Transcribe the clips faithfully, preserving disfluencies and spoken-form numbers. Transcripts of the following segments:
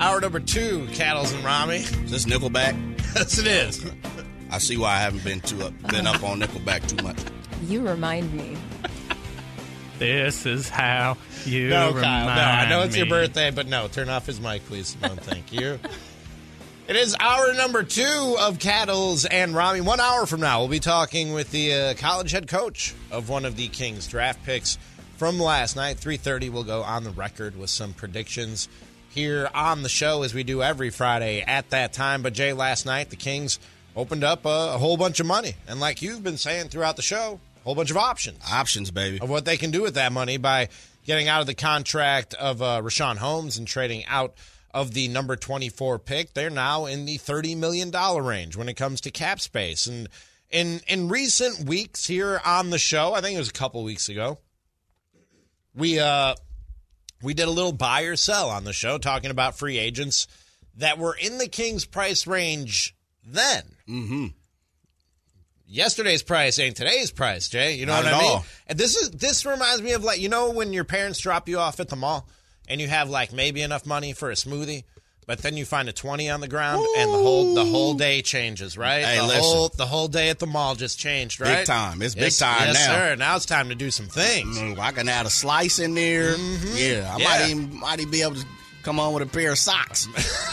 Hour number two, Cattles and Rami. Is this Nickelback? Yes, it is. I see why I haven't been too up, been up on Nickelback too much. You remind me. This is how you No, remind Kyle, no. I know it's me. your birthday, but no. Turn off his mic, please. No, thank you. It is hour number two of Cattles and Rami. One hour from now, we'll be talking with the uh, college head coach of one of the Kings draft picks from last night. three thirty, we'll go on the record with some predictions here on the show as we do every Friday at that time. But, Jay, last night the Kings opened up a, a whole bunch of money. And like you've been saying throughout the show, a whole bunch of options. Options, baby. Of what they can do with that money by getting out of the contract of uh, Rashawn Holmes and trading out of the number twenty-four pick. They're now in the thirty million dollars range when it comes to cap space. And in, in recent weeks here on the show, I think it was a couple weeks ago, we uh we did a little buy or sell on the show talking about free agents that were in the Kings price range then. Mm-hmm. Yesterday's price ain't today's price, Jay. You know Not what at I mean? all. And this is this reminds me of, like, you know when your parents drop you off at the mall and you have like maybe enough money for a smoothie, but then you find a twenty on the ground Ooh. and the whole the whole day changes, right? Hey, the listen. whole the whole day at the mall just changed, right? Big time. It's Yes, big time yes, now. sir. Now it's time to do some things. Mm, I can add a slice in there. Mhm. Yeah, I Yeah. might even might even be able to come on with a pair of socks.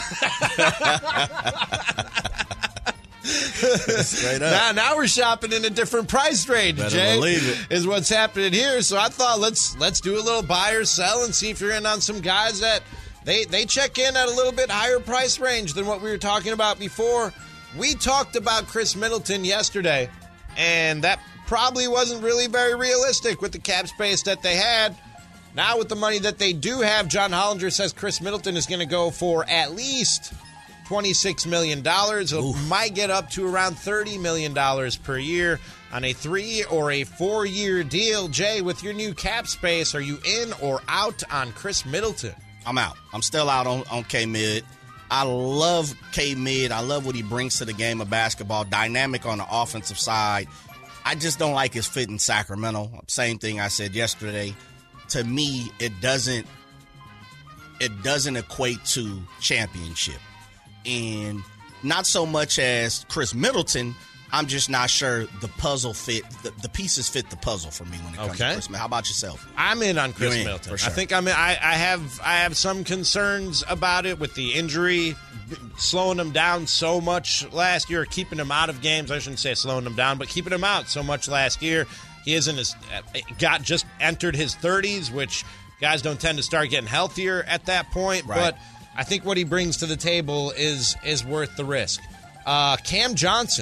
Straight up. Now, now we're shopping in a different price range, Better Jay. believe it. Is what's happening here. So I thought let's let's do a little buy or sell and see if you're in on some guys that they they check in at a little bit higher price range than what we were talking about before. We talked about Chris Middleton yesterday, and that probably wasn't really very realistic with the cap space that they had. Now with the money that they do have, John Hollinger says Chris Middleton is going to go for at least twenty-six million dollars. It might get up to around thirty million dollars per year on a three or a four-year deal. Jay, with your new cap space, are you in or out on Chris Middleton? I'm out. I'm still out on, on K-Mid. I love K-Mid. I love what he brings to the game of basketball. Dynamic on the offensive side. I just don't like his fit in Sacramento. Same thing I said yesterday. To me, it doesn't it doesn't equate to championship. And not so much as Chris Middleton, I'm just not sure the puzzle fit, the, the pieces fit the puzzle for me when it comes Okay. to Chris Middleton. How about yourself? I'm in on Chris You're in, Middleton. for sure. I think I'm in, I, I have I have some concerns about it with the injury slowing him down so much last year, keeping him out of games. I shouldn't say slowing him down, but keeping him out so much last year. He isn't as got just entered his thirties, which guys don't tend to start getting healthier at that point. Right. But I think what he brings to the table is is worth the risk. Uh, Cam Johnson,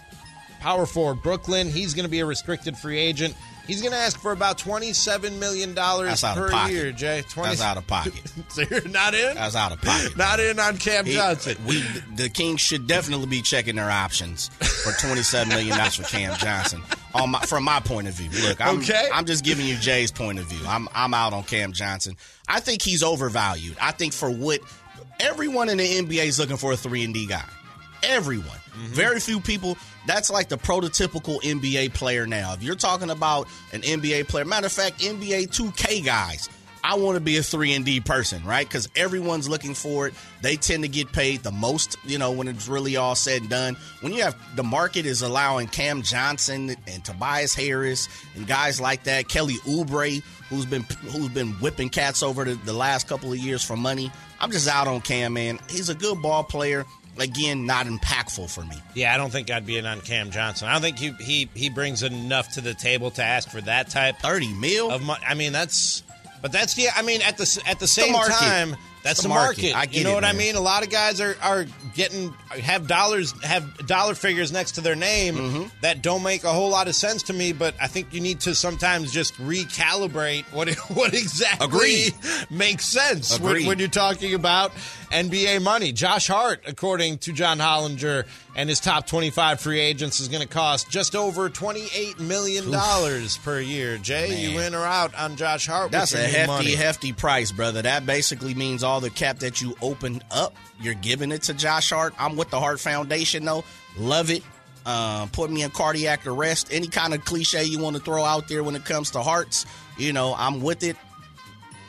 power forward, Brooklyn. He's going to be a restricted free agent. He's going to ask for about twenty-seven million dollars That's out of per pocket. year, Jay. twenty That's out of pocket. So you're not in? That's out of pocket. Not in on Cam He- Johnson. We the Kings should definitely be checking their options for twenty-seven million dollars for Cam Johnson. On my, from my point of view, look, I'm, Okay. I'm just giving you Jay's point of view. I'm I'm out on Cam Johnson. I think he's overvalued. I think for what everyone in the N B A is looking for a three and D guy. Everyone. Mm-hmm. Very few people. That's like the prototypical N B A player now. If you're talking about an N B A player, matter of fact, N B A two K guys, I want to be a three and D person, right? Because everyone's looking for it. They tend to get paid the most, you know, when it's really all said and done. When you have the market is allowing Cam Johnson and Tobias Harris and guys like that, Kelly Oubre, who's been who's been whipping cats over the, the last couple of years for money. I'm just out on Cam, man. He's a good ball player. Again, not impactful for me. Yeah, I don't think I'd be in on Cam Johnson. I don't think he he, he brings enough to the table to ask for that type thirty mil of money. I mean, that's but that's the. I mean, at the at the same market. time, that's It's the the market. market. I get you know it, what I man. mean? A lot of guys are are getting have dollars have dollar figures next to their name Mm-hmm. that don't make a whole lot of sense to me. But I think you need to sometimes just recalibrate what what exactly Agreed. makes sense when, Agreed. when you're talking about N B A money. Josh Hart, according to John Hollinger and his top twenty-five free agents, is going to cost just over twenty-eight million dollars per year. Jay, Man. you in or out on Josh Hart? That's a with your new hefty, money? hefty price, brother. That basically means all the cap that you opened up, you're giving it to Josh Hart. I'm with the Hart Foundation, though. Love it. Uh, put me in cardiac arrest. Any kind of cliche you want to throw out there when it comes to Hearts, you know, I'm with it.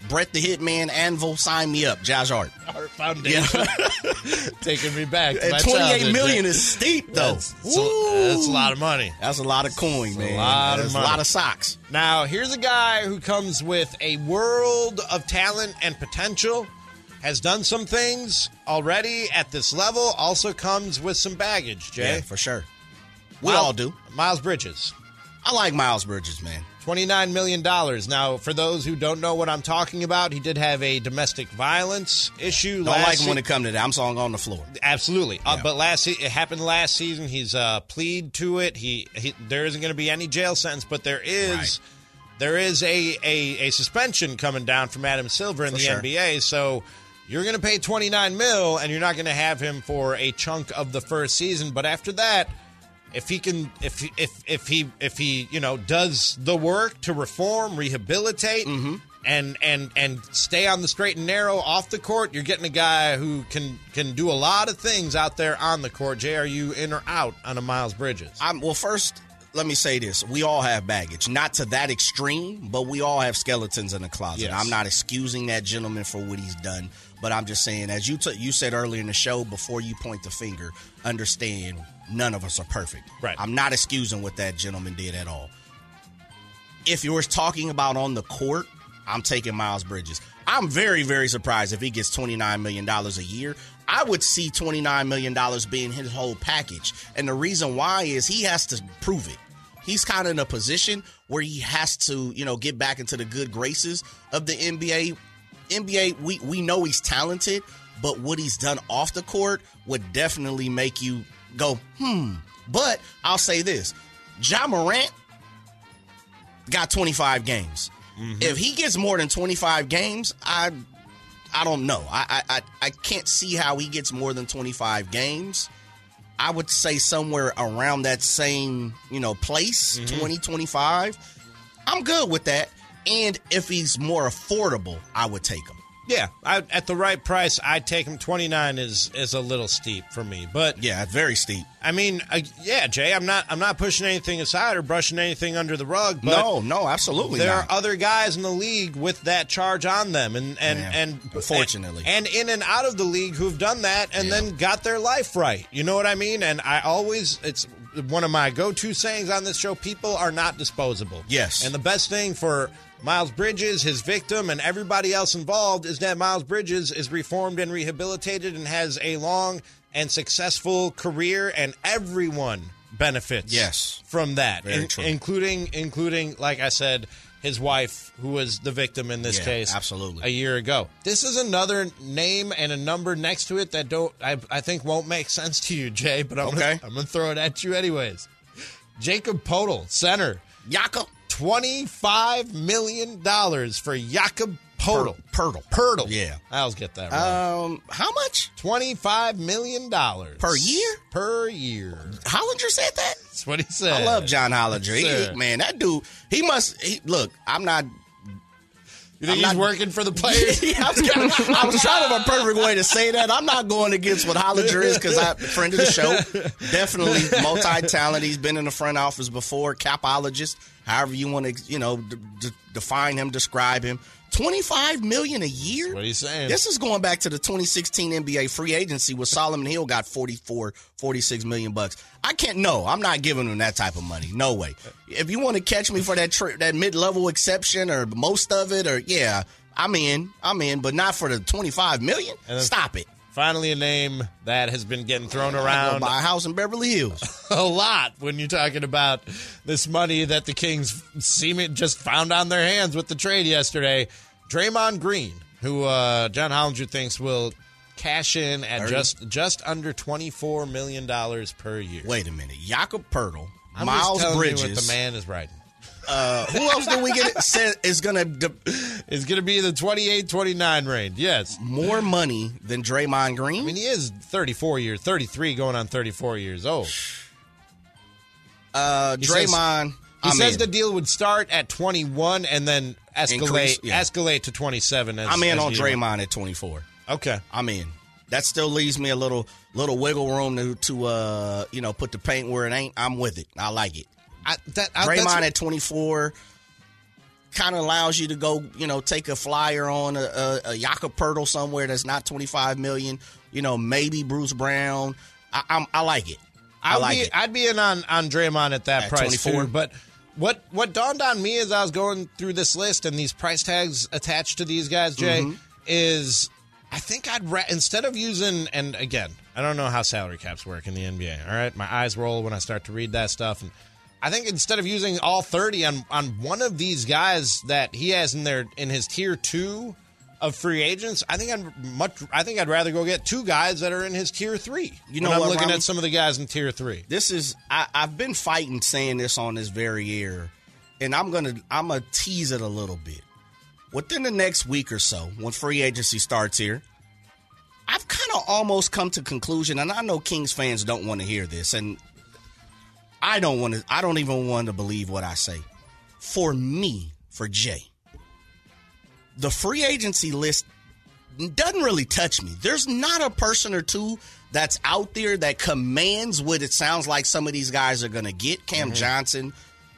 Brett the Hitman Anvil, sign me up. Josh Hart. Hart Foundation. Yeah. Taking me back. To my twenty-eight million is steep, though. That's, that's, a, that's a lot of money. That's a lot of coin, that's man. A lot that's of money. a lot of socks. Now, here's a guy who comes with a world of talent and potential, has done some things already at this level, also comes with some baggage, Jay. Yeah, for sure. We Miles, all do. Miles Bridges. I like Miles Bridges, man. twenty-nine million dollars. Now, for those who don't know what I'm talking about, he did have a domestic violence issue. Don't last like him se- when it comes to that. I'm song on the floor. Absolutely. Yeah. Uh, but last se- it happened last season. He's uh, plead to it. He, he There isn't going to be any jail sentence, but there is Right. there is a, a, a suspension coming down from Adam Silver in For the sure. N B A. So you're going to pay twenty-nine mil, and you're not going to have him for a chunk of the first season. But after that, if he can, if he- if if he if he you know does the work to reform, rehabilitate, Mm-hmm. and and and stay on the straight and narrow off the court, you're getting a guy who can can do a lot of things out there on the court. Jay, are you in or out on a Miles Bridges? I'm, well, first, let me say this. We all have baggage. Not to that extreme, but we all have skeletons in the closet. Yes. I'm not excusing that gentleman for what he's done, but I'm just saying, as you t- you said earlier in the show, before you point the finger, understand none of us are perfect. Right. I'm not excusing what that gentleman did at all. If you were talking about on the court, I'm taking Miles Bridges. I'm very, very surprised if he gets twenty-nine million dollars a year. I would see twenty-nine million dollars being his whole package. And the reason why is he has to prove it. He's kind of in a position where he has to, you know, get back into the good graces of the N B A. N B A, we, we know he's talented, but what he's done off the court would definitely make you go, hmm. But I'll say this. Ja Morant got twenty-five games. Mm-hmm. If he gets more than twenty-five games, I I don't know. I, I I can't see how he gets more than twenty-five games. I would say somewhere around that same, you know, place, mm-hmm. twenty, twenty-five. I'm good with that. And if he's more affordable, I would take him. Yeah, I, at the right price, I'd take him. twenty-nine is is a little steep for me, but yeah, very steep. I mean, uh, yeah, Jay, I'm not I'm not pushing anything aside or brushing anything under the rug. But no, no, absolutely there not. are other guys in the league with that charge on them, and and yeah, and unfortunately, and, and in and out of the league who've done that and yeah. then got their life right. You know what I mean? And I always it's one of my go-to sayings on this show: people are not disposable. Yes, and the best thing for Miles Bridges, his victim, and everybody else involved is that Miles Bridges is reformed and rehabilitated and has a long and successful career, and everyone benefits yes. from that, Very in, true. including, including, like I said, his wife, who was the victim in this yeah, case absolutely. a year ago. This is another name and a number next to it that don't I, I think won't make sense to you, Jay, but I'm okay. going to throw it at you anyways. Jakob Poeltl, center. Jakob. twenty-five million dollars for Jakob Poeltl. Poeltl. Poeltl. Yeah. I always get that wrong. Um, how much? twenty-five million dollars. Per year? Per year. Hollinger said that? That's what he said. I love John Hollinger. Yes, he, man, that dude, he must, he, look, I'm not. You think I'm he's not, working for the players? I, was kinda, I was trying to have a perfect way to say that. I'm not going against what Hollinger is because I'm a friend of the show. Definitely multi-talented. He's been in the front office before, capologist, however you want to, you know, d- d- define him, describe him. twenty-five million dollars a year? What are you saying? This is going back to the twenty sixteen N B A free agency where Solomon Hill got forty-four, forty-six million bucks. I can't, no, I'm not giving him that type of money. No way. If you want to catch me for that tri- that mid-level exception or most of it, or yeah, I'm in, I'm in, but not for the twenty-five million dollars. Stop it. Finally, a name that has been getting thrown I'm around gonna buy a house in Beverly Hills. a lot when you're talking about this money that the Kings seem it just found on their hands with the trade yesterday. Draymond Green, who uh, John Hollinger thinks will cash in at thirty just just under twenty-four million dollars per year. Wait a minute. Jakob Poeltl, I'm Miles just telling Bridges. you what the man is writing. Uh, who else did we get? Said is going to de- It's going to be the twenty-eight twenty-nine range, yes. more money than Draymond Green? I mean, he is thirty-four years, thirty-three going on thirty-four years old. Uh, He says- Draymond. He I'm says in. the deal would start at twenty-one and then escalate Increase, yeah. escalate to twenty-seven. As, I'm in as on the- Draymond at twenty-four. Okay. I'm in. That still leaves me a little little wiggle room to to uh you know put the paint where it ain't. I'm with it. I like it. I, that, I, Draymond that's, at twenty-four. kind of allows you to go, you know, take a flyer on a, a, a Jakob Poeltl somewhere that's not twenty-five million dollars. You know, maybe Bruce Brown. I, I'm, I like it. I I'd like be, it. I'd be in on, on Draymond at that At price, twenty-four. too. But what what dawned on me as I was going through this list and these price tags attached to these guys, Jay, Mm-hmm. is I think I'd ra- instead of using, and again, I don't know how salary caps work in the N B A, all right? My eyes roll when I start to read that stuff. And I think instead of using all thirty on, on one of these guys that he has in their in his tier two of free agents, I think I'd much. I think I'd rather go get two guys that are in his tier three. You know when I'm what, looking Rami? at some of the guys in tier three. This is I, I've been fighting saying this on this very air, and I'm gonna I'm gonna tease it a little bit. Within the next week or so, when free agency starts here, I've kind of almost come to conclusion, and I know Kings fans don't want to hear this, and I don't want to. I don't even want to believe what I say. For me, for Jay, the free agency list doesn't really touch me. There's not a person or two that's out there that commands what it sounds like some of these guys are going to get. Cam mm-hmm. Johnson.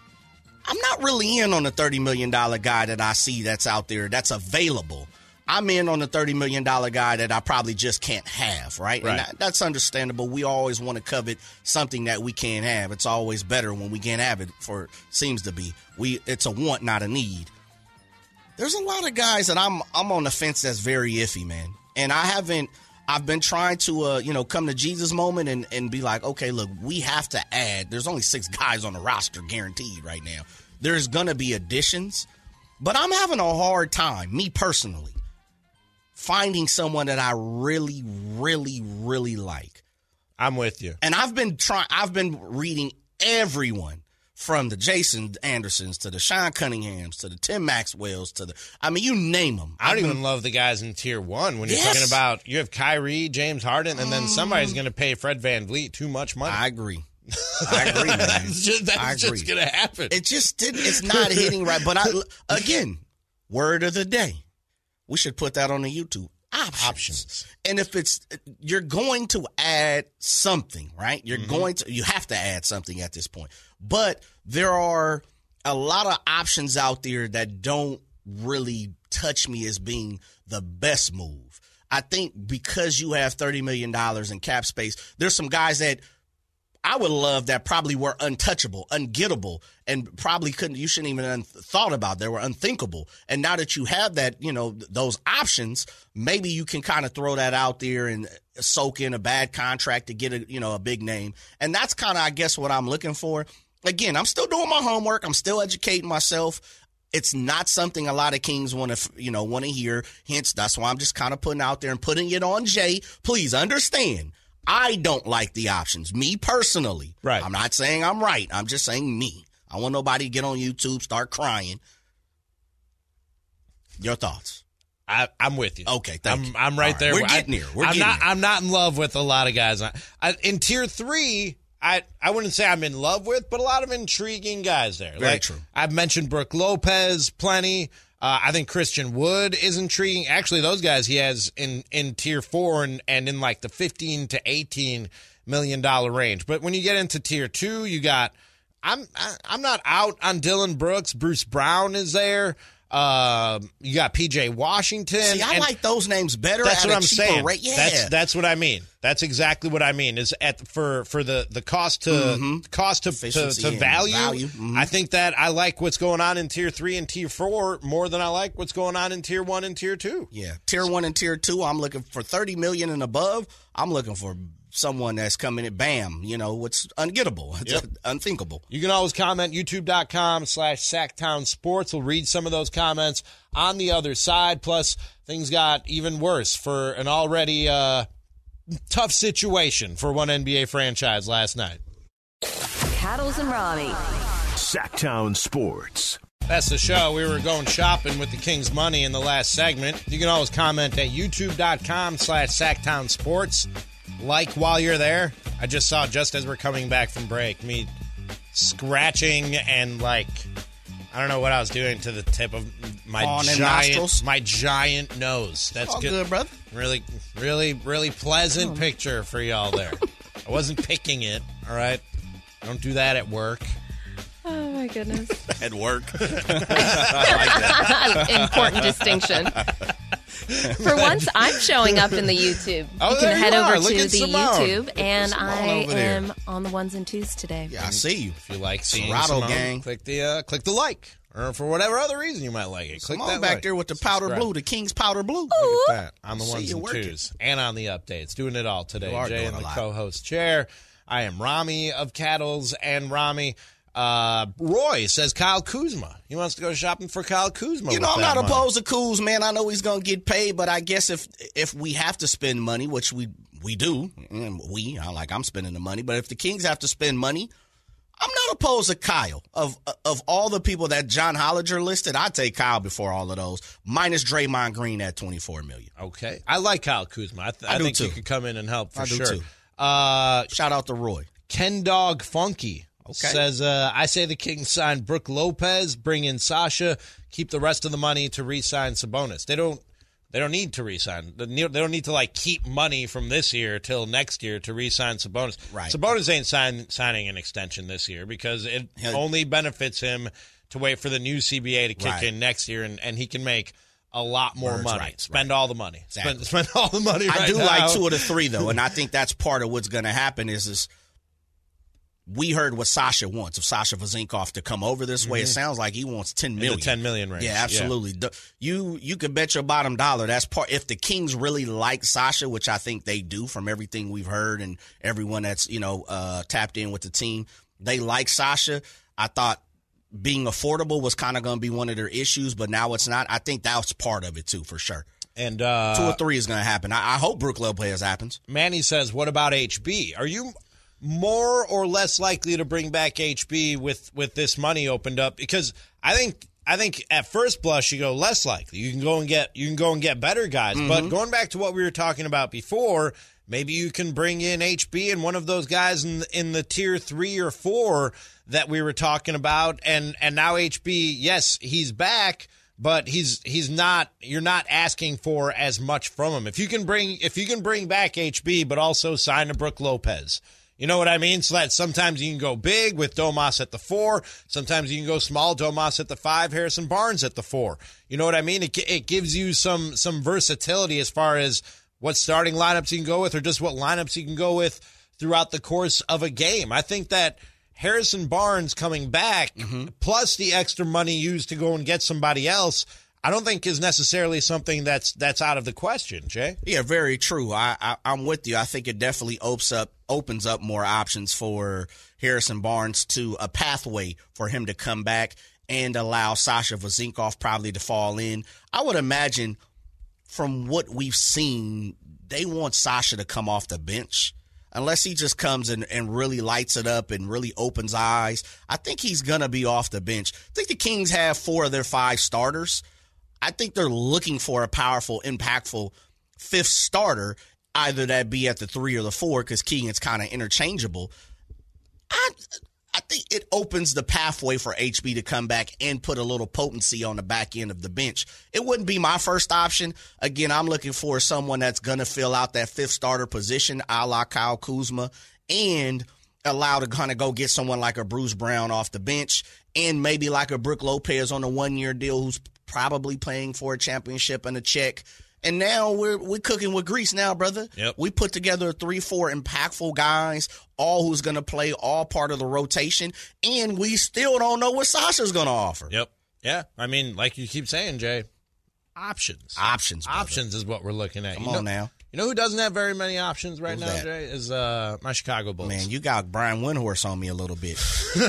I'm not really in on the thirty million dollars guy that I see that's out there that's available. I'm in on the thirty million dollars guy that I probably just can't have, right? right. And that, that's understandable. We always want to covet something that we can't have. It's always better when we can't have it, for seems to be. We It's a want, not a need. There's a lot of guys that I'm I'm on the fence that's very iffy, man. And I haven't I've been trying to uh, you know, come to Jesus moment and, and be like, okay, look, we have to add. There's only six guys on the roster guaranteed right now. There's gonna be additions, but I'm having a hard time, me personally, finding someone that I really, really, really like. I'm with you. And I've been trying I've been reading everyone. From the Jason Andersons to the Sean Cunninghams to the Tim Maxwells to the, I mean, you name them. I don't even love the guys in tier one when you're Yes. talking about, you have Kyrie, James Harden, and then somebody's going to pay Fred VanVleet too much money. I agree. I agree, man. that's just, that's I agree. just going to happen. It just didn't, it's not hitting right. But I, again, word of the day. We should put that on the YouTube. Options. Options. And if it's, you're going to add something, right? You're Mm-hmm. going to, you have to add something at this point. But there are a lot of options out there that don't really touch me as being the best move. I think because you have thirty million dollars in cap space, there's some guys that I would love that probably were untouchable, ungettable, and probably couldn't, you shouldn't even have thought about. They were unthinkable. And now that you have that, you know, those options, maybe you can kind of throw that out there and soak in a bad contract to get a, you know, a big name. And that's kind of, I guess, what I'm looking for. Again, I'm still doing my homework. I'm still educating myself. It's not something a lot of Kings want to, you know, want to hear. Hence, that's why I'm just kind of putting out there and putting it on Jay. Please understand. I don't like the options, me personally. Right. I'm not saying I'm right. I'm just saying me. I want nobody to get on YouTube, start crying. Your thoughts? I, I'm with you. Okay, thank I'm, you. I'm right All there. We're getting I, here. We're I'm getting not. here. I'm not in love with a lot of guys. I, I, in tier three, I I wouldn't say I'm in love with, but a lot of intriguing guys there. Very like, true. I've mentioned Brooke Lopez plenty. Uh, I think Christian Wood is intriguing. Actually, those guys he has in, in tier four and, and in like the fifteen to eighteen million dollar range. But when you get into tier two, you got I'm I, I'm not out on Dylan Brooks. Bruce Brown is there. Uh, you got P J Washington. See, I and like those names better. That's at what a I'm cheaper saying. Rate. Yeah, That's that's what I mean. That's exactly what I mean. Is at for for the, the cost to Mm-hmm. cost to to, Efficiency to and value. value. Mhm. I think that I like what's going on in tier three and tier four more than I like what's going on in tier one and tier two. Yeah, tier one and tier two. I'm looking for thirty million and above. I'm looking for someone that's coming in. Bam, you know, what's ungettable, it's Yep. unthinkable. You can always comment, youtube.com slash Sacktown Sports. We'll read some of those comments on the other side. Plus, things got even worse for an already uh, tough situation for one N B A franchise last night. Cattles and Rami. Sacktown Sports. That's the show. We were going shopping with the King's money in the last segment. You can always comment at youtube.com slash Sacktown Sports. Like while you're there. I just saw, just as we're coming back from break, me scratching and like, I don't know what I was doing to the tip of my On and giant, nostrils? my giant nose. That's All good. good, brother. Really, really, really pleasant picture for y'all there. I wasn't picking it, all right? I don't do that at work. Oh, my goodness. At work. I like that. Important distinction. For once, I'm showing up in the YouTube. Oh, you can there head you over are. Look to at the Simone. YouTube, Look at and Simone I over there. am on the ones and twos today. Yeah, I see you. If you like seeing Serato Simone, gang. click the uh, click the like, or for whatever other reason you might like it. Click Come that on back like. there with the powder Subscribe. blue, the King's powder blue. Look at that on the See ones you and working. twos, and on the updates, doing it all today. You are Jay doing in a the lot. co-host chair. I am Rami of Cattles and Rami. Uh, Roy says Kyle Kuzma. He wants to go shopping for Kyle Kuzma. You know, with I'm that not money. opposed to Kuz, man. I know he's going to get paid, but I guess if if we have to spend money, which we we do, and we, I like I'm spending the money, but if the Kings have to spend money, I'm not opposed to Kyle. Of of all the people that John Hollinger listed, I'd take Kyle before all of those, minus Draymond Green at twenty-four million dollars. Okay, I like Kyle Kuzma. I, th- I I do think too. he could come in and help for I do sure. too. Uh, Shout out to Roy. Ken Dog Funky Okay. says, uh, I say the Kings sign Brooke Lopez, bring in Sasha, keep the rest of the money to re-sign Sabonis. They don't they don't need to re-sign. They need- they don't need to like keep money from this year till next year to re-sign Sabonis. Right. Sabonis ain't sign, signing an extension this year because it Yeah. only benefits him to wait for the new C B A to kick Right. in next year, and, and he can make a lot more Words money. rights, Spend right. all the money. Exactly. Spend, spend all the money right I do now. like two of the three, though, and I think that's part of what's going to happen is, is we heard what Sasha wants. If Sasha Vezinkov to come over this way, it sounds like he wants ten million In the ten million range. Yeah, absolutely. The- You you could bet your bottom dollar that's part. If the Kings really like Sasha, which I think they do from everything we've heard and everyone that's you know uh, tapped in with the team, they like Sasha. I thought being affordable was kind of going to be one of their issues, but now it's not. I think that's part of it too, for sure. And uh, Two or three is going to happen. I, I hope Brooke Lopez happens. Manny says, what about H B? Are you more or less likely to bring back H B with, with this money opened up? Because I think I think at first blush you go less likely. You can go and get you can go and get better guys. Mm-hmm. But going back to what we were talking about before, maybe you can bring in H B and one of those guys in the, in the tier three or four that we were talking about. And and now H B, yes, he's back. But he's he's not. You're not asking for as much from him. If you can bring if you can bring back H B, but also sign a Brooke Lopez, you know what I mean. So that sometimes you can go big with Domas at the four. Sometimes you can go small, Domas at the five, Harrison Barnes at the four. You know what I mean. It it gives you some some versatility as far as what starting lineups you can go with, or just what lineups you can go with throughout the course of a game. I think that Harrison Barnes coming back, mm-hmm. plus the extra money used to go and get somebody else, I don't think is necessarily something that's that's out of the question, Jay. Yeah, very true. I, I, I'm with you. I think it definitely opens up opens up more options for Harrison Barnes to a pathway for him to come back and allow Sasha Vezinkov probably to fall in. I would imagine from what we've seen, they want Sasha to come off the bench. Unless he just comes and, and really lights it up and really opens eyes, I think he's going to be off the bench. I think the Kings have four of their five starters. I think they're looking for a powerful, impactful fifth starter, either that be at the three or the four, because Keegan's kind of interchangeable. I I think it opens the pathway for H B to come back and put a little potency on the back end of the bench. It wouldn't be my first option. Again, I'm looking for someone that's going to fill out that fifth starter position, a la Kyle Kuzma, and allow to kind of go get someone like a Bruce Brown off the bench and maybe like a Brooke Lopez on a one-year deal who's probably playing for a championship and a check. And now we're we're cooking with grease now, brother. Yep. We put together three, four impactful guys, all who's going to play, all part of the rotation, and we still don't know what Sasha's going to offer. Yep. Yeah. I mean, like you keep saying, Jay, options. Options, brother. Options is what we're looking at. Come you know, on now. You know who doesn't have very many options right Who's now, that? Jay? Is uh, my Chicago Bulls. Man, you got Brian Windhorse on me a little bit.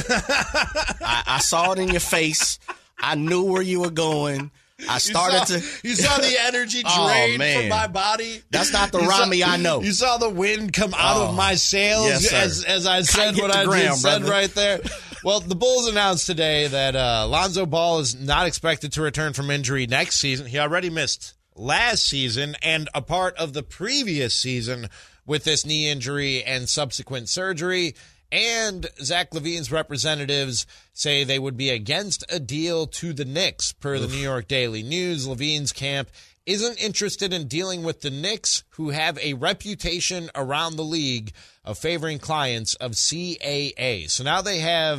I, I saw it in your face. I knew where you were going. I started you saw, to. You saw the energy Oh, drain man. from my body. That's not the You saw- Rami I know. You saw the wind come out Oh, of my sails yes, sir. as as I said hit what the I ground, just said brother. right there. Well, the Bulls announced today that uh, Lonzo Ball is not expected to return from injury next season. He already missed last season and a part of the previous season with this knee injury and subsequent surgery. And Zach LaVine's representatives say they would be against a deal to the Knicks. Per the New York Daily News, LaVine's camp isn't interested in dealing with the Knicks, who have a reputation around the league of favoring clients of C A A. So now they have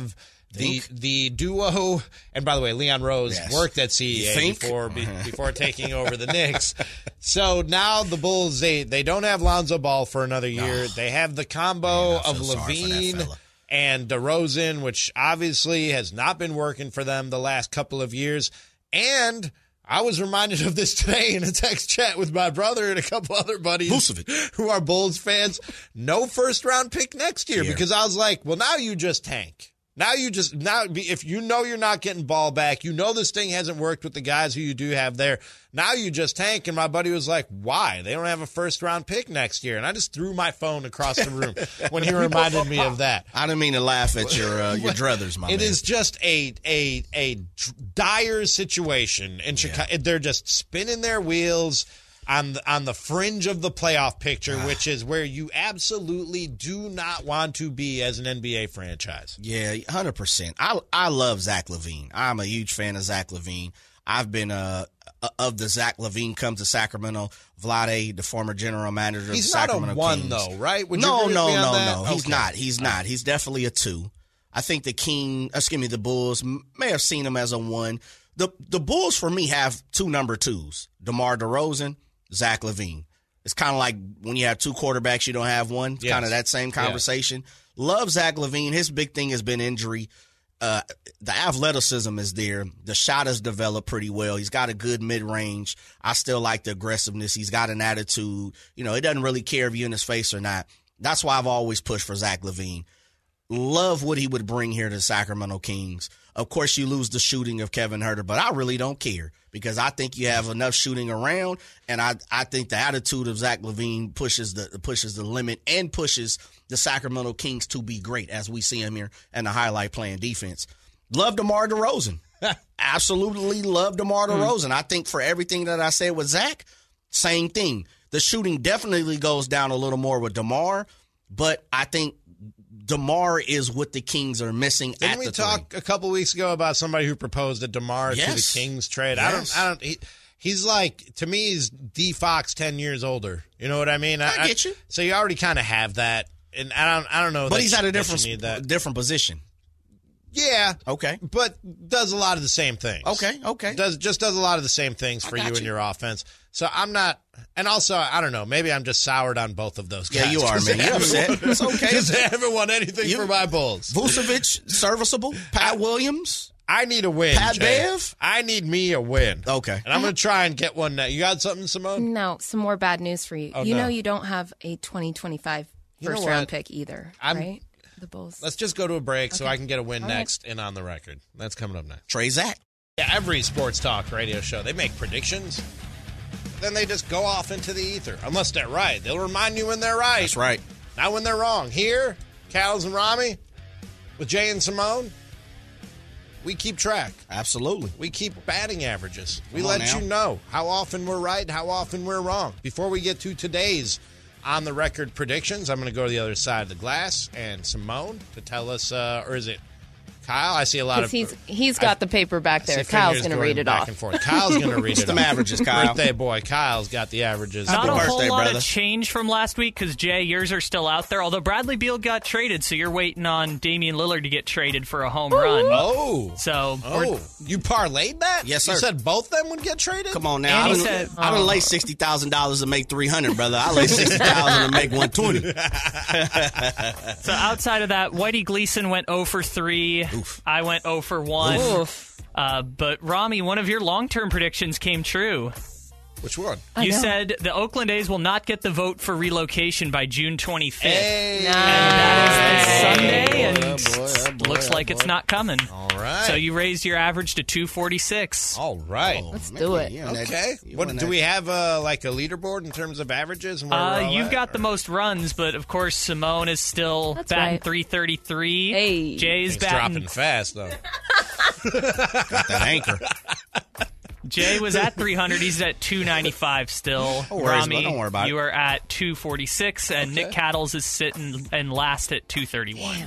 The Think? the duo, and by the way, Leon Rose Yes. worked at C E A Think? before be, before taking over the Knicks. So now the Bulls, they, they don't have Lonzo Ball for another year. They have the combo Man, I of feel sorry for that Levine fella. and DeRozan, which obviously has not been working for them the last couple of years. And I was reminded of this today in a text chat with my brother and a couple other buddies Vucevic. who are Bulls fans. No first round pick next year Year. because I was like, well, now you just tank. Now you just now if you know you're not getting ball back, you know this thing hasn't worked with the guys who you do have there. Now you just tank, and my buddy was like, "Why? They don't have a first round pick next year." And I just threw my phone across the room when he reminded me of that. I didn't mean to laugh at your uh, your druthers, my It man. is just a a a dire situation in Chicago. They're just spinning their wheels on the, on the fringe of the playoff picture, which is where you absolutely do not want to be as an N B A franchise. Yeah, one hundred percent. I I love Zach LaVine. I'm a huge fan of Zach LaVine. I've been uh of the Zach LaVine come to Sacramento. Vlade, the former general manager of He's the not a Sacramento one Kings. though, right? Would you no, agree with no, me on no, that? no. He's Okay. not. He's not. He's definitely a two. I think the King, excuse me, the Bulls m- may have seen him as a one. The the Bulls for me have two number twos: DeMar DeRozan, Zach LaVine. It's kind of like when you have two quarterbacks, you don't have one. It's Yes. kind of that same conversation. Love Zach LaVine. His big thing has been injury. Uh, the athleticism is there. The shot has developed pretty well. He's got a good mid-range. I still like the aggressiveness. He's got an attitude. You know, he doesn't really care if you're in his face or not. That's why I've always pushed for Zach LaVine. Love what he would bring here to the Sacramento Kings. Of course, you lose the shooting of Kevin Huerter, but I really don't care because I think you have enough shooting around, and I I think the attitude of Zach LaVine pushes the pushes the limit and pushes the Sacramento Kings to be great as we see him here in the highlight playing defense. Love DeMar DeRozan. Absolutely love DeMar DeRozan. I think for everything that I said with Zach, same thing. The shooting definitely goes down a little more with DeMar, but I think DeMar is what the Kings are missing Didn't at we the talk three. a couple weeks ago about somebody who proposed a DeMar Yes. to the Kings trade? Yes. I don't. I don't. He, he's like to me, he's D Fox ten years older. You know what I mean? I get you. So you already kind of have that, and I don't. I don't know. But that he's you- at a that you different need that. different position. Yeah. Okay. But does a lot of the same things. Okay, okay. Does just does a lot of the same things for you, got and you. your offense. So I'm not, and also I don't know. Maybe I'm just soured on both of those guys. Yeah, you are, 'cause man. they You're haven't upset. won- It's okay. 'cause they haven't won anything You- for my Bulls. Vucevic, serviceable. Pat Williams. I need a win. Pat Jay. Bev? I need me a win. Okay. And I'm going to try and get one now. You got something, Simone? No, some more bad news for you. Oh, you no. know you don't have a twenty twenty-five You know first round what? pick either, I'm- right? The Bulls. Let's just go to a break so Okay. I can get a win All right. next and on the record. That's coming up next. Trey Zach. Yeah, every sports talk radio show, they make predictions. Then they just go off into the ether. Unless they're right. They'll remind you when they're right. That's right. Not when they're wrong. Here, Cals and Rami, with Jay and Simone, we keep track. Absolutely. We keep batting averages. We Come on let now. you know how often we're right, how often we're wrong. Before we get to today's on the record predictions, I'm going to go to the other side of the glass and Simone to tell us, uh, or is it Kyle? I see a lot of. Because he's he's got the paper back I see there. Kyle's fingers going to read it back off. and forth. Kyle's going to read it them off. averages, Kyle. Birthday boy, Kyle's got the averages. Not a birthday, whole lot brother. of change from last week because, Jay, yours are still out there. Although Bradley Beal got traded, so you're waiting on Damian Lillard to get traded for a home run. Oh. So, we're- Oh, you parlayed that? Yes, You sir. said both them would get traded? Come on now. And I he done, said- I done lay sixty thousand dollars to make three hundred, brother. I lay sixty thousand to make one twenty. so outside of that, Whitey Gleason went zero for three. I went zero for one. Oof. Uh, but, Rami, one of your long-term predictions came true. Which one? I You know. said the Oakland A's will not get the vote for relocation by June twenty-fifth. Hey. That is this Sunday, and Oh, boy, oh, boy, looks oh, like it's boy. not coming. All right. So you raised your average to two forty-six. All right. Let's do it. You and that- Okay. you What and do that- we have? Uh, like a leaderboard in terms of averages? And where we're Uh, all you've at, got or- the most runs, but of course Simone is still That's batting right. three thirty-three. Hey. Jay's Things batting. dropping fast though. Got that anchor. Jay was at three hundred. He's at two ninety-five still. Don't worry about- Rami, don't worry about you it. are at two forty-six, and Nick Cattles is sitting and last at two thirty-one.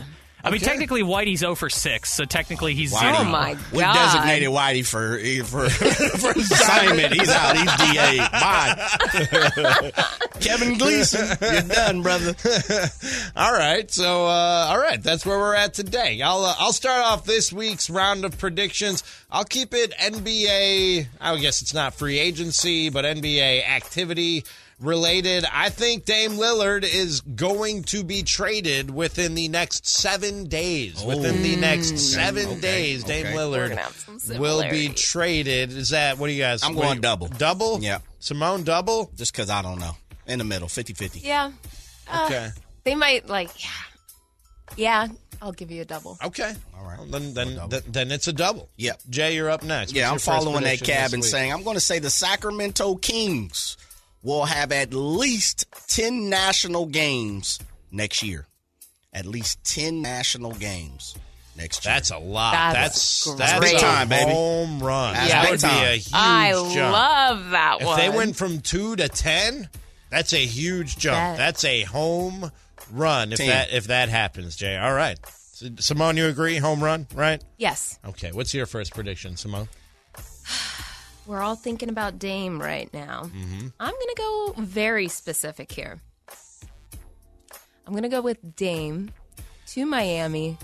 I mean, Okay. technically, Whitey's zero for six, so technically he's Whitey. Oh, zero. my We God. designated Whitey for for, for assignment. He's out. He's D A. Bye. Kevin Gleason, you're done, brother. All right, so uh, all right, that's where we're at today. I'll uh, I'll start off this week's round of predictions. I'll keep it N B A. I guess it's not free agency, but N B A activity related. I think Dame Lillard is going to be traded within the next seven days. Within the next seven Okay, days, okay. Dame We're Lillard gonna have some will be similarities. traded. Is that what do you guys? I'm what going do you- double. Double? Yeah. Simone double. Just because I don't know. In the middle, fifty-fifty. Yeah. Uh, Okay. They might, like, yeah. Yeah, I'll give you a double. Okay. All right. Well, then, then, Double. then, then it's a double. Yep. Jay, you're up next. Yeah, I'm What's your first following that prediction cab this and week? saying I'm going to say the Sacramento Kings will have at least ten national games next year. At least ten national games next year. That's a lot. That's That's that's, great. a Time, baby. home run. That's that big would time. be a huge I jump. love that if one. they went from two to ten, that's a huge jump. That- That's a home run if ten. that if that happens, Jay. All right. So, Simone, you agree? Home run, right? Yes. Okay. What's your first prediction, Simone? We're all thinking about Dame right now. Mm-hmm. I'm going to go very specific here. I'm going to go with Dame to Miami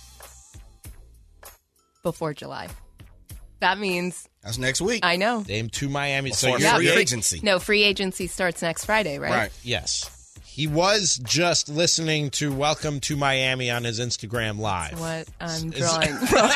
before July. That means, That's next week. I know. Dame to Miami. So Before you're, free you're- agency. No, free agency starts next Friday, right? Right. Yes. He was just listening to Welcome to Miami on his Instagram Live. What I'm Is- drawing from.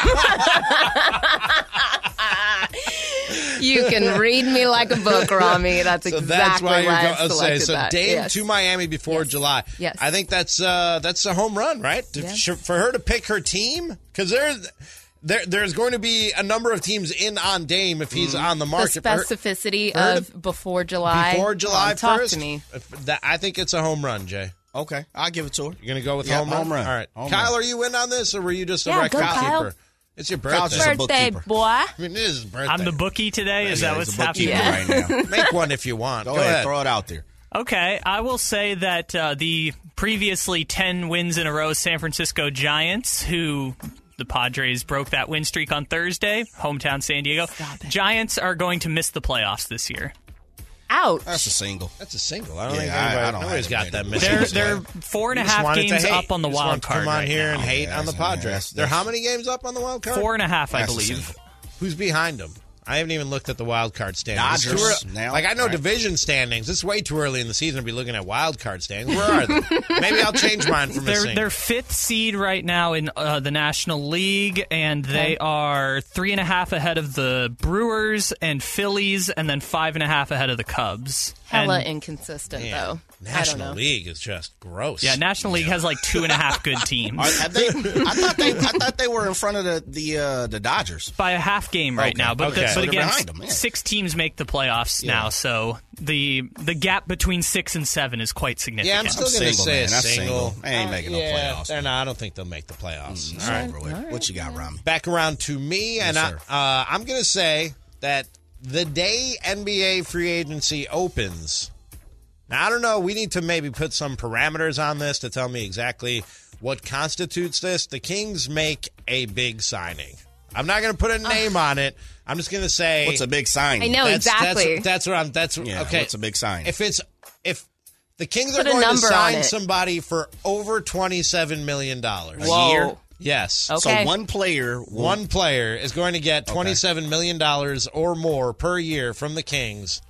You can read me like a book, Rami. That's So exactly that's why you're why going I to say selected so. that. Dame Yes. to Miami before Yes. July. Yes. I think that's uh, that's a home run, right? To- Yeah. sh- For her to pick her team, because there's there there's going to be a number of teams in on Dame if he's on the The market. For her- specificity for her of before July. before July Oh, talk first. to me. That, I think it's a home run, Jay. Okay. I'll give it to her. You're going to go with Yep, home, run? home run. All right, Home Kyle, run. are you in on this, or were you just a Yeah, record go, Kyle. keeper? It's your Kyle's birthday. just a Birthday, bookkeeper. boy. I mean, it is his birthday. I'm the bookie today. Is Yeah, that he's what's a bookkeeper happening? right now. Make one if you want. Go, Go, ahead, ahead. throw it out there. Okay, I will say that uh, the previously ten wins in a row San Francisco Giants, who the Padres broke that win streak on Thursday, hometown San Diego. Stop it. Giants are going to miss the playoffs this year. Ouch. That's a single. That's a single. I don't Yeah, think I- I anybody, don't nobody's have got it. that They're- missing. They're this they're year. four and a You just half wanted to games hate. up on the You just wild wanted to card Come on right here now. and hate Yeah, on the that's- Padres. that's- They're how that's- many games up on the wild card? Four and a half, I That's a believe. single. Who's behind them? I haven't even looked at the wild card standings. Dodgers It's too ear- now, like I know right? division standings. It's way too early in the season to be looking at wild card standings. Where are they? Maybe I'll change mine from a They're single. they're fifth seed right now in uh, the National League, and they are three and a half ahead of the Brewers and Phillies, and then five and a half ahead of the Cubs. Hella And- inconsistent, Man, though. I don't National know. League is just gross. yeah, National League has like two and a half good teams Are, have they, I thought they. I thought they were in front of the the uh, the Dodgers. by a half game right Okay, now. But, okay. the, So but they're again, behind 'em, yeah. six teams make the playoffs Yeah. now, so the the gap between six and seven is quite significant. Yeah, I'm still I'm going to single, say man. a That's single. single. They ain't making no yeah, playoffs. They're not. I don't think they'll make the playoffs. It's All right. over with. What you got, Rami? Back around to me, and I, sir. uh, I'm going to say that the day N B A free agency opens. Now, I don't know. We need to maybe put some parameters on this to tell me exactly what constitutes this. The Kings make a big signing. I'm not going to put a name on it. I'm just going to say What's a big sign? I know that's, exactly. That's, that's what I'm. That's Yeah, okay. what's a big sign? If it's if the Kings Put are a going to number on sign it. somebody for over twenty-seven million dollars. Whoa. year? Yes. Okay. So one player, will, One player is going to get twenty-seven million dollars or more per year from the Kings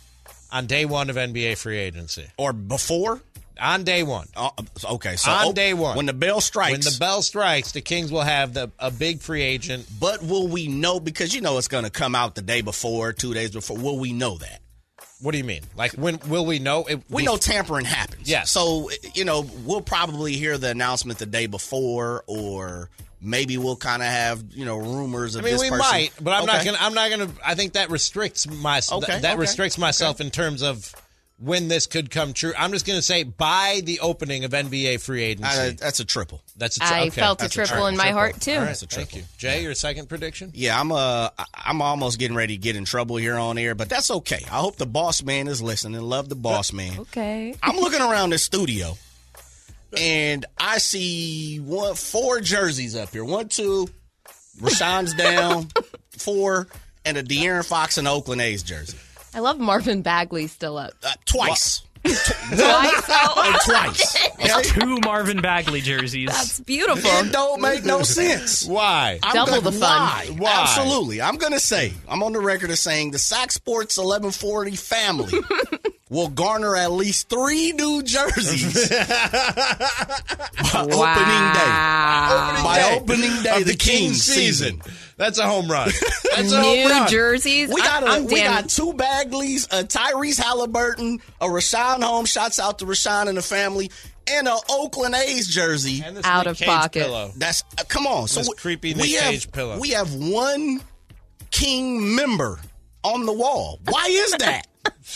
on day one of N B A free agency. or before. On day one. Uh, okay, so On op- day one. when the bell strikes, When the bell strikes, the Kings will have the, a big free agent. but will we know? Because you know it's going to come out the day before, two days before. Will we know that? What do you mean? Like, when will we know? It, We the- know tampering happens. Yes. So, you know, we'll probably hear the announcement the day before, or maybe we'll kind of have, you know, rumors I of mean, this we person. might, but I'm not Okay. gonna. I'm not gonna. I think that restricts my. Okay, th- that okay, restricts myself in terms of when this could come true. I'm just gonna say by the opening of N B A free agency. Uh, that's a triple. that's a I okay. felt a That's triple in my triple. heart, too. All right, That's a thank triple. you, Jay. Your second prediction? Yeah, I'm uh, I'm almost getting ready to get in trouble here on air, but that's okay. I hope the boss man is listening. Love the boss man. Okay. I'm looking around this studio. and I see one, four jerseys up here. One, two, Rashawn's down, four, and a De'Aaron Fox and Oakland A's jersey. I love Marvin Bagley still up. Uh, twice. Twice. And twice. It's two Marvin Bagley jerseys. That's beautiful. It don't make no sense. Why? I'm Double gonna, the fun. Why? Why? Absolutely. I'm going to say, I'm on the record of saying the Sac Sports eleven forty family will garner at least three new jerseys by Wow. opening day. Opening By day opening day, of the Kings season. That's a home run. That's a home New run. jerseys. We got, I, a, I'm we damn. got two Bagleys, a Tyrese Halliburton, a Rashawn Holmes, shouts out to Rashawn and the family, and an Oakland A's jersey. And this Out Nick of Cage pocket. pillow. That's uh, come on. So This we- creepy we Nick have, Cage pillow. We have one King member on the wall. Why is that?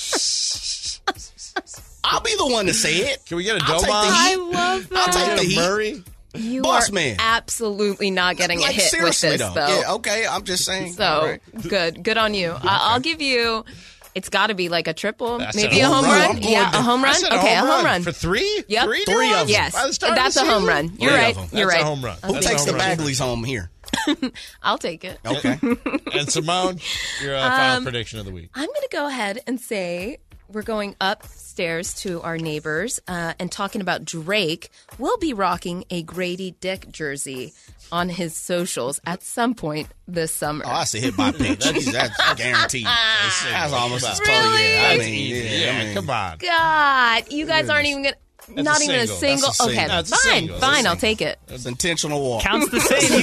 I'll be the one to say it. Can we get a I'll take the Doman? I heat. love I'll that. take Can the we heat. get a Murray? You Boss are man. absolutely not getting Like a hit with seriously this, though. though. Yeah, okay. I'm just saying. So All right. good, good on you. I- I'll give you. It's got to be like a triple, That's maybe a a home home run. run. I'm going Yeah, to- a home I run. said Okay, a home run. For three? Yep. Three, Three new of ones? them. Yes, By the start of that's the a home season? run. You're Three of right. them. You're That's right. a home run. Who That's a takes the home run. Bagleys home here? I'll take it. Okay. And Simone, your uh, final prediction of the week. I'm going to go ahead and say we're going upstairs to our neighbors uh, and talking about Drake. Will be rocking a Grady Dick jersey on his socials at some point this summer. Oh, that's a hit by pitch. That's, that's guaranteed. That's almost as Really? totally. Yeah, I That's mean, easy. yeah, Yeah, I mean, come on. God, you guys aren't even going to. Not a even a single. single. That's a Okay, single. That's a fine, single. fine. That's a I'll take it. It's intentional walk. Counts the same. You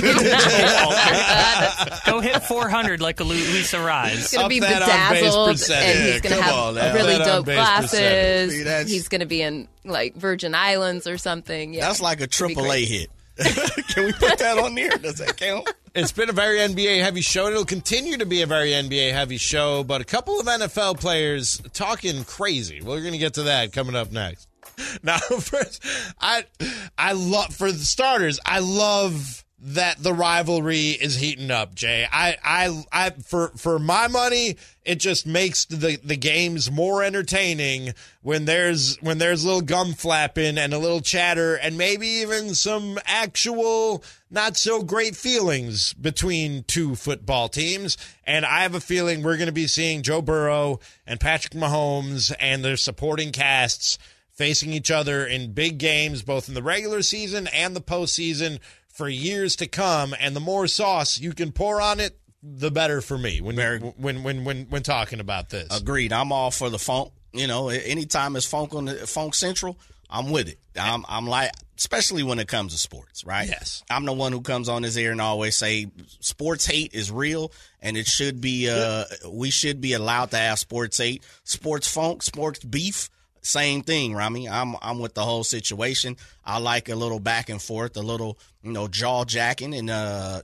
can go hit four hundred like a Lu- Lisa Rise. He's gonna Up be that on-base bedazzled, percentage. and he's gonna Come have on, now. really That dope on-base glasses. percentage. See, that's- He's gonna be in like Virgin Islands or something. Yeah, That's like a It'd be triple A great. hit. Can we put that on there? Does that count? It's been a very N B A heavy show. It'll continue to be a very N B A heavy show, but a couple of N F L players talking crazy. We're going to get to that coming up next. Now, first, I, I love for the starters. I love that the rivalry is heating up, Jay. I, I, I, for for my money, it just makes the the games more entertaining when there's when there's a little gum flapping and a little chatter and maybe even some actual not so great feelings between two football teams. And I have a feeling we're going to be seeing Joe Burrow and Patrick Mahomes and their supporting casts facing each other in big games, both in the regular season and the postseason, for years to come. And the more sauce you can pour on it, the better for me when when when when when talking about this. Agreed. I'm all for the funk. You know, anytime it's funk on the Funk Central, I'm with it. I'm I'm like, especially when it comes to sports, right? Yes. I'm the one who comes on this air and always say sports hate is real, and it should be. Uh, we should be allowed to have sports hate, sports funk, sports beef. Same thing, Rami. I'm I'm with the whole situation. I like a little back and forth, a little, you know, jaw jacking, and uh,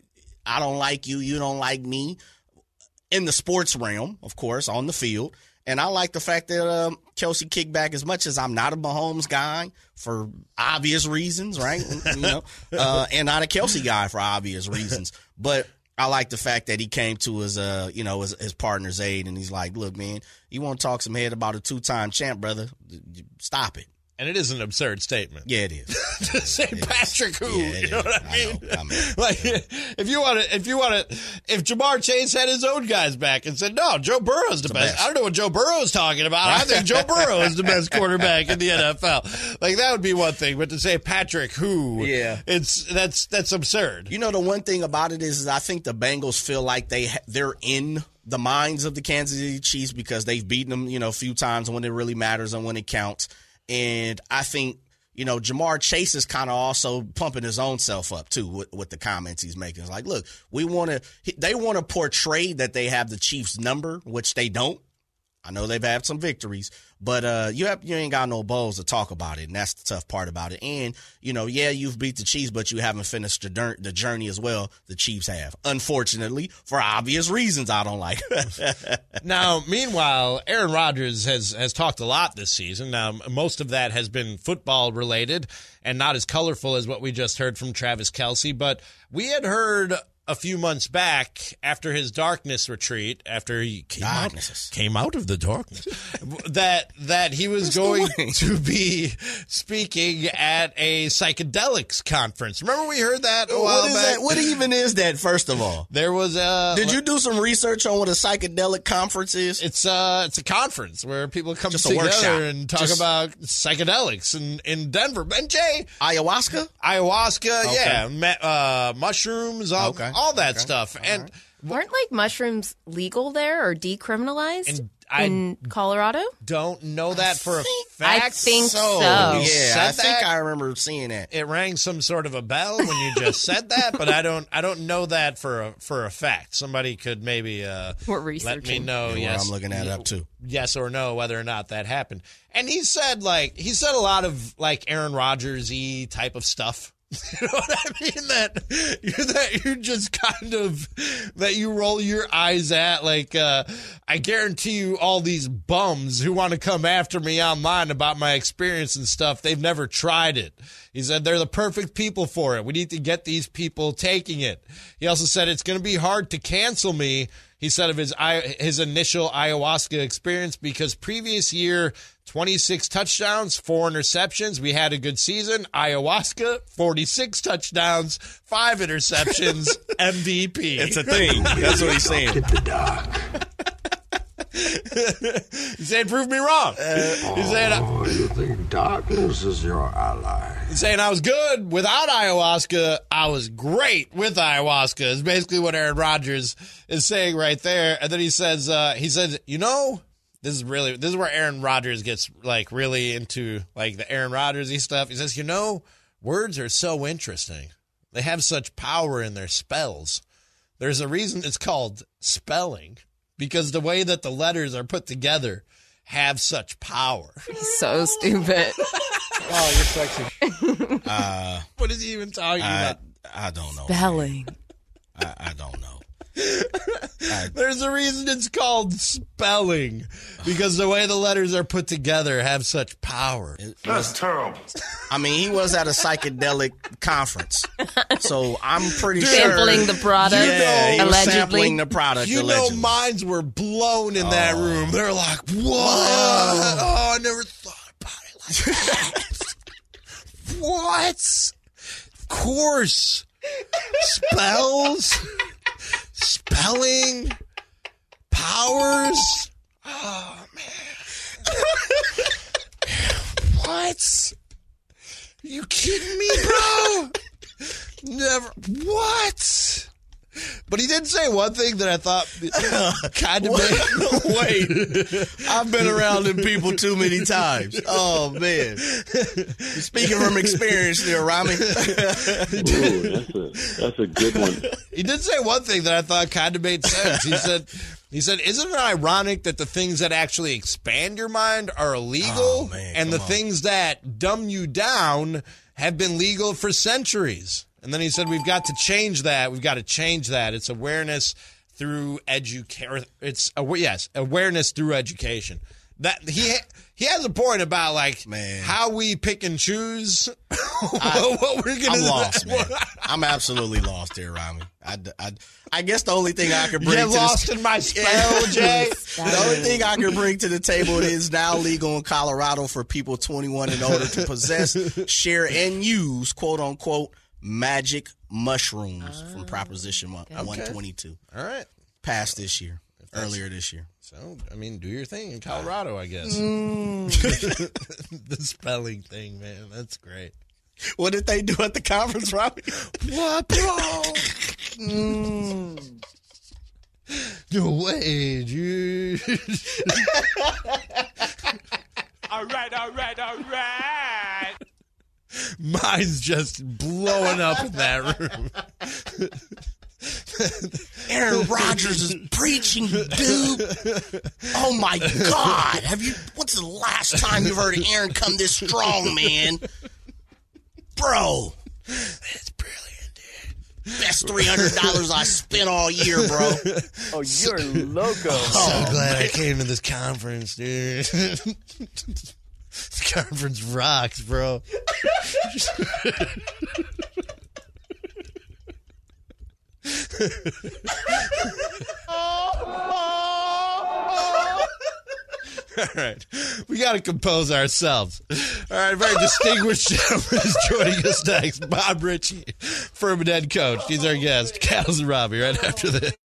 I don't like you, you don't like me. In the sports realm, of course, on the field, and I like the fact that um, Kelsey kicked back. As much as I'm not a Mahomes guy for obvious reasons, right? You know, uh, and not a Kelsey guy for obvious reasons, but I like the fact that he came to his, uh, you know, his, his partner's aid, and he's like, "Look, man, you want to talk some head about a two-time champ, brother? Stop it." And it is an absurd statement. Yeah, it is. To say Patrick who, Yeah, it you know is. what I I mean? know. I mean, like, if you want to, if you want to, if Jamar Chase had his own guys back and said, no, Joe Burrow's the, The best. best. I don't know what Joe Burrow's talking about. I think Joe Burrow is the best quarterback in the N F L. Like, that would be one thing, but to say Patrick who, Yeah. it's, that's, that's absurd. You know, the one thing about it is, is I think the Bengals feel like they ha- they're in the minds of the Kansas City Chiefs because they've beaten them, you know, a few times when it really matters and when it counts. And I think, you know, Jamar Chase is kind of also pumping his own self up, too, with, with the comments he's making. It's like, look, we want to – they want to portray that they have the Chiefs' number, which they don't. I know they've had some victories, but uh, you have you ain't got no bowls to talk about it, and that's the tough part about it. And, you know, yeah, you've beat the Chiefs, but you haven't finished the, dur- the journey as well the Chiefs have, unfortunately, for obvious reasons I don't like. Now, meanwhile, Aaron Rodgers has, has talked a lot this season. Now, most of that has been football related and not as colorful as what we just heard from Travis Kelce. But we had heard a few months back after his darkness retreat, after he came out, came out of the darkness, that that he was going to be speaking at a psychedelics conference. Remember we heard that a while what is back? That? What even is that, first of all? There was a... Did you do some research on what a psychedelic conference is? It's uh it's a conference where people come Just a together workshop. and talk Just- about psychedelics in, in Denver. And Jay, Ayahuasca? ayahuasca, Okay. yeah, me- uh, mushrooms, all, Okay. all that Okay. stuff. And Aren't like mushrooms legal there or decriminalized And I- in Colorado? don't know that for a I fact. think so. Yeah, said I think that. I remember seeing that. It rang some sort of a bell when you just said that, but I don't I don't know that for a, for a fact. Somebody could maybe uh, We're let me researching. know. Well, yes, I'm looking that up too. yes or no whether or not that happened. And he said like he said a lot of like Aaron Rodgers-y type of stuff. You know what I mean? That you that you just kind of that you roll your eyes at. Like uh, I guarantee you, all these bums who want to come after me online about my experience and stuff, they've never tried it. He said they're the perfect people for it. We need to get these people taking it. He also said it's going to be hard to cancel me. He said of his his initial ayahuasca experience because previous year, twenty-six touchdowns, four interceptions. We had a good season. Ayahuasca, forty-six touchdowns, five interceptions, M V P. It's a thing. That's what he's saying. Get the dog. He said, prove me wrong. He's saying, Oh, you think darkness is your ally? he's saying I was good without ayahuasca. I was great with ayahuasca is basically what Aaron Rodgers is saying right there. And then he says, uh, he says, you know, this is really, this is where Aaron Rodgers gets like really into like the Aaron Rodgers-y stuff. He says, you know, words are so interesting. They have such power in their spells. There's a reason it's called spelling because the way that the letters are put together have such power. So stupid. Oh, you're sexy. uh, what is he even talking I, about? I don't know. Spelling. I, I don't know. There's a reason it's called spelling because the way the letters are put together have such power. That's terrible. I mean, he was at a psychedelic conference, so I'm pretty Sampling sure. the product, Yeah, he was allegedly. sampling the product. You allegedly. know, minds were blown in that room. They're like, what? Oh, I never thought about it like that. What? Of course. Spells? Spelling? Powers? Oh, man. What? Are you kidding me, bro? Never. What? But he did say one thing that I thought kind of made. Wait, I've been around them people too many times. Oh man! Speaking from experience, there, Rami. Ooh, that's a that's a good one. He did say one thing that I thought kind of made sense. He said, "He said, isn't it ironic that the things that actually expand your mind are illegal, Oh, man, and the come on. things that dumb you down have been legal for centuries?" And then he said, "We've got to change that. We've got to change that. It's awareness through education. It's awa- yes, awareness through education." That he he has a point about like Man. how we pick and choose what we're gonna. I'm lost, man. I'm absolutely lost there, Rami. I, I, I guess the only thing I could bring Get to lost this, in my spell, Jay. the only thing I can bring to the table is now legal in Colorado for people twenty-one and older to possess, share, and use quote unquote magic mushrooms from Proposition one twenty-two. All right. Passed this year, earlier this year. So, I mean, do your thing in Colorado, I guess. Mm. The spelling thing, man. That's great. What did they do at the conference, Robbie? What, bro? mm. No way, dude. All right, all right, all right. Mine's just blowing up in that room. Aaron Rodgers is preaching, dude. Oh my God! Have you? What's the last time you've heard Aaron come this strong, man? Bro, It's brilliant, dude. best three hundred dollars I spent all year, bro. Oh, you're loco. So glad I came to this conference, dude. This conference rocks, bro. All right. We got to compose ourselves. All right. A very distinguished gentleman is joining us next. Bob Ritchie, Furman head coach. He's our guest. Cattles and Robbie right after this.